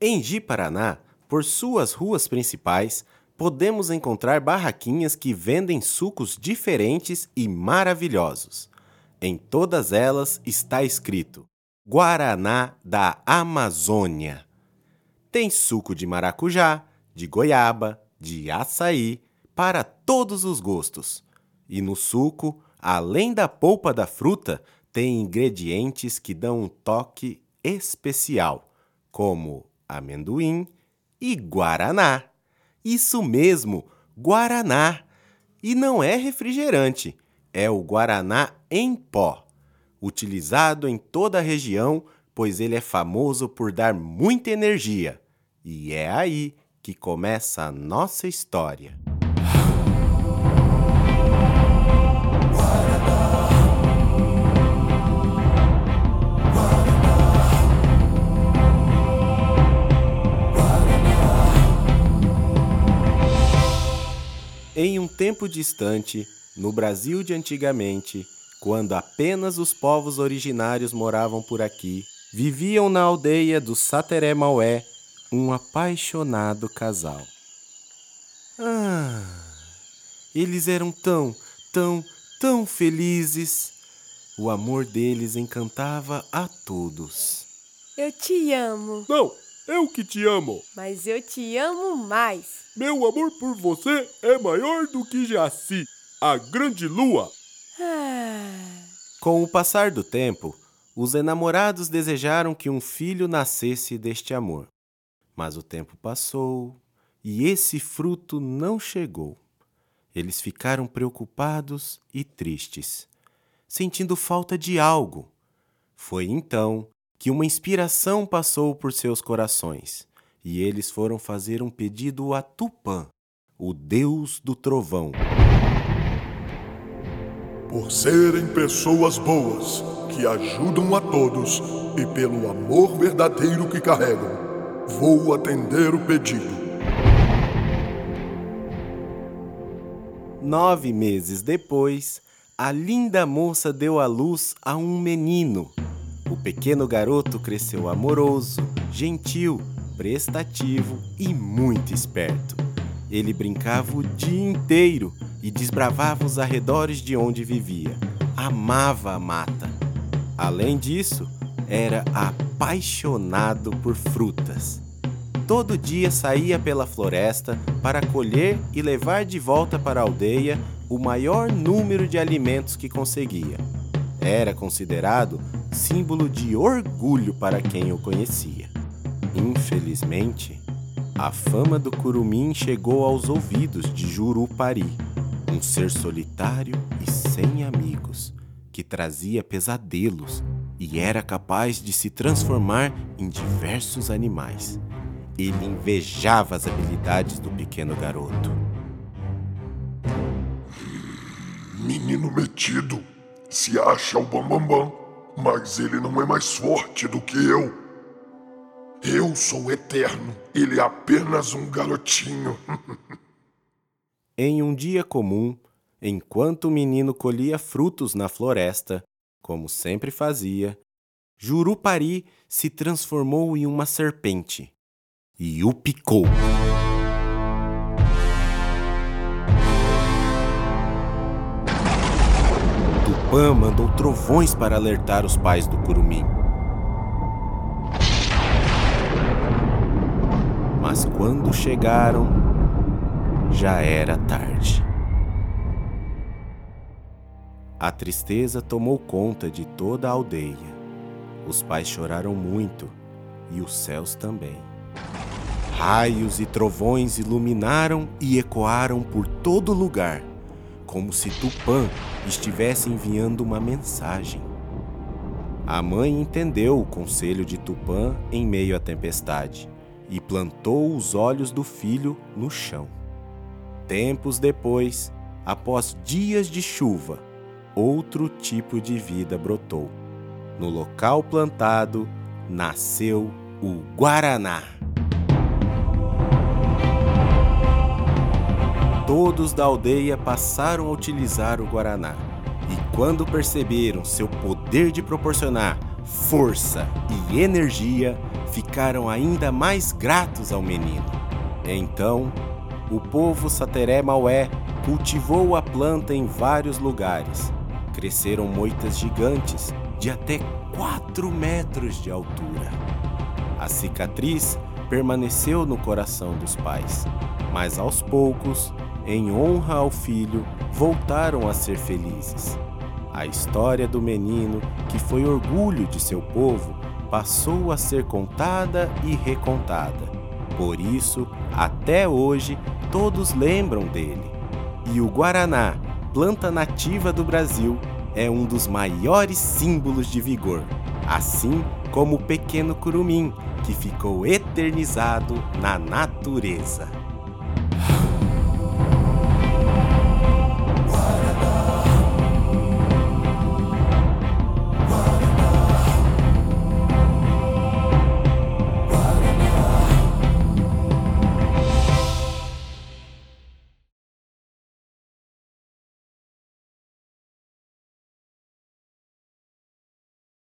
Em Ji-Paraná, por suas ruas principais, podemos encontrar barraquinhas que vendem sucos diferentes e maravilhosos. Em todas elas está escrito Guaraná da Amazônia. Tem suco de maracujá, de goiaba, de açaí, para todos os gostos. E no suco, além da polpa da fruta, tem ingredientes que dão um toque especial, como amendoim e guaraná. Isso mesmo, guaraná. E não é refrigerante, é o guaraná em pó, utilizado em toda a região, pois ele é famoso por dar muita energia. E é aí que começa a nossa história. Em um tempo distante, no Brasil de antigamente, quando apenas os povos originários moravam por aqui, viviam na aldeia do Sateré-Maué um apaixonado casal. Eles eram tão felizes. O amor deles encantava a todos. Eu te amo. Não, eu que te amo. Mas eu te amo mais. Meu amor por você é maior do que Jaci, a grande lua. Com o passar do tempo, os enamorados desejaram que um filho nascesse deste amor. Mas o tempo passou e esse fruto não chegou. Eles ficaram preocupados e tristes, sentindo falta de algo. Foi então que uma inspiração passou por seus corações e eles foram fazer um pedido a Tupã, o deus do trovão. Por serem pessoas boas, que ajudam a todos e pelo amor verdadeiro que carregam, vou atender o pedido. 9 meses depois, a linda moça deu à luz a um menino. O pequeno garoto cresceu amoroso, gentil, prestativo e muito esperto. Ele brincava o dia inteiro e desbravava os arredores de onde vivia. Amava a mata. Além disso, era apaixonado por frutas. Todo dia saía pela floresta para colher e levar de volta para a aldeia o maior número de alimentos que conseguia. Era considerado símbolo de orgulho para quem o conhecia. Infelizmente, a fama do curumim chegou aos ouvidos de Jurupari, um ser solitário e sem amigos, que trazia pesadelos e era capaz de se transformar em diversos animais. Ele invejava as habilidades do pequeno garoto. Menino metido, se acha o bambambam, mas ele não é mais forte do que eu. Eu sou eterno, ele é apenas um garotinho. Em um dia comum, enquanto o menino colhia frutos na floresta, como sempre fazia, Jurupari se transformou em uma serpente e o picou. Tupã mandou trovões para alertar os pais do curumim. Mas quando chegaram, já era tarde. A tristeza tomou conta de toda a aldeia. Os pais choraram muito e os céus também. Raios e trovões iluminaram e ecoaram por todo lugar, como se Tupã estivesse enviando uma mensagem. A mãe entendeu o conselho de Tupã em meio à tempestade e plantou os olhos do filho no chão. Tempos depois, após dias de chuva, outro tipo de vida brotou. No local plantado, nasceu o Guaraná. Todos da aldeia passaram a utilizar o Guaraná. E quando perceberam seu poder de proporcionar força e energia, ficaram ainda mais gratos ao menino. Então, o povo Sateré-Maué cultivou a planta em vários lugares. Cresceram moitas gigantes de até 4 metros de altura. A cicatriz permaneceu no coração dos pais, mas aos poucos, em honra ao filho, voltaram a ser felizes. A história do menino, que foi orgulho de seu povo, passou a ser contada e recontada. Por isso, até hoje, todos lembram dele. E o guaraná, planta nativa do Brasil, é um dos maiores símbolos de vigor, assim como o pequeno curumim, que ficou eternizado na natureza.